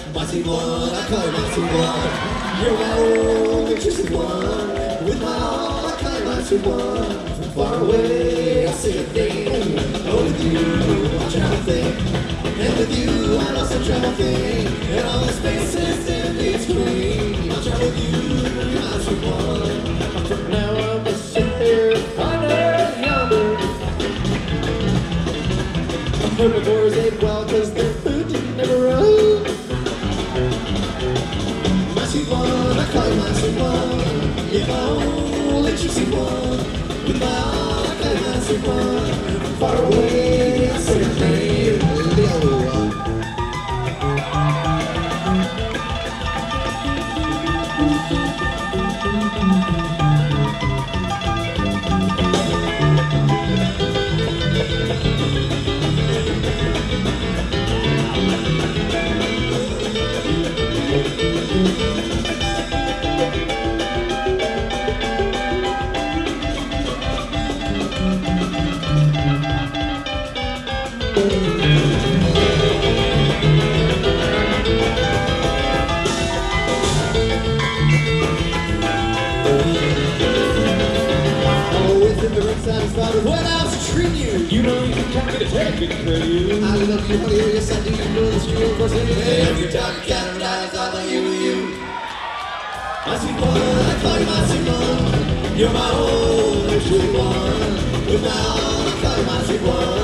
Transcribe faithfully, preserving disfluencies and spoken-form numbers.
My sweet one, I call you my sweet one. You're my only trusted one. With my all, I call you my sweet one. From far away, I see a thing. Oh, with you, I travel thing. And with you, I also travel thing. And all the spaces in between. I'll travel with you, you're my sweet one. From now on, we'll sit here, under yonder. Herbivores ate well cause their food didn't never run. My sweet one, I call you my sweet one. You're my only true sweet one. With my all, I call you my sweet one. Far away, I say your name, Leo. Satisfied with what I was treating you. You know you can count me to take good care of you. I love you, honey, yes I do. You know the street, of course it is. Hey, every time you count it out, I love you, you. My sweet one, I call you my sweet one. You're my only true one. With my all, I call you my sweet one.